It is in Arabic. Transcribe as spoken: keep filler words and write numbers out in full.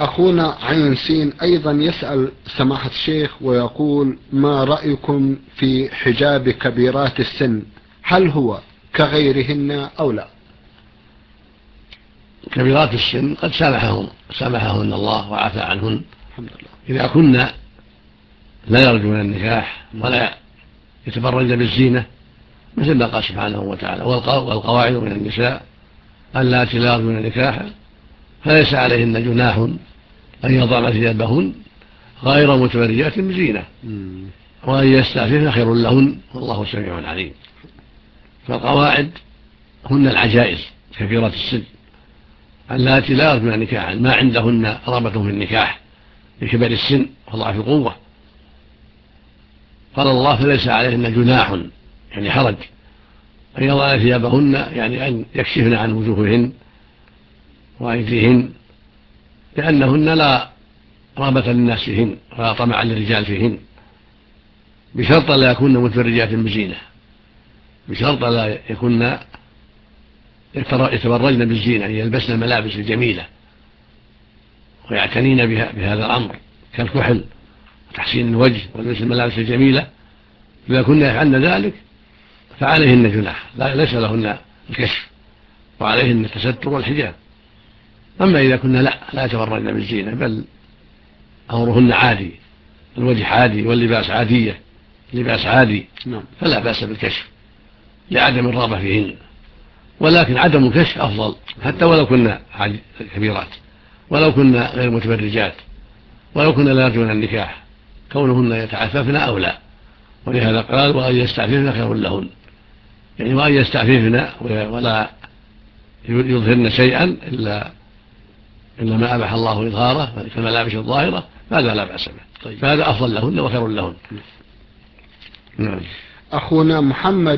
أخونا عين سين أيضا يسأل سماحة الشيخ ويقول: ما رأيكم في حجاب كبيرات السن؟ هل هو كغيرهن أو لا؟ كبيرات السن قد سامحهم سامحهن الله وعفى عنهن الحمد لله. إذا كنا لا يرجون النكاح ولا يتبرجن بالزينة مثل ما قال سبحانه وتعالى: والقواعد من النساء اللاتي لا يرجون النكاح فليس عليهن جناح أن يضعن ثيابهن غير متبرجات بزينة وأن يستعففن خير لهن والله سميع عليم. فالقواعد هن العجائز كبيرات السن اللاتي لا يرجون نكاحا، ما عندهن رغبة في النكاح لكبر السن وضعف القوة. قال الله: فليس عليهن جناح يعني حرج أن يضعن ثيابهن، يعني أن يكشفن عن وجوههن وأيديهن، لأنهن لا رغبة للناس فيهن ولا طمع للرجال فيهن، بشرط لا يكون متبرجات بزينة، بشرط لا يكون يتبرجن بالزينة، يعني يلبسن الملابس الجميلة ويعتنين بهذا الأمر كالكحل وتحسين الوجه ولبس الملابس الجميلة. إذا كنا يفعلن ذلك فعليهن جناح، ليس لهن الكشف وعليهن التستر والحجاب. أما إذا كنا لا لا يتبرجن بالزينة بل أمرهن عادي، الوجه عادي واللباس عادية، لباس عادي، فلا بأس بالكشف لعدم الرغبة فيهن، ولكن عدم الكشف أفضل حتى ولو كنا كبيرات، ولو كنا غير متبرجات، ولو كنا لا يرجون النكاح، كونهن يتعففن أولى. ولهذا قال: وأن يستعففن خير لهن، يعني وأن يستعففن ولا يظهرن شيئا إلا إلا ما أباح الله إظهاره كالملابس الظاهرة، فهذا لا بأس به، فهذا أفضل لهن وخير لهن. أخونا محمد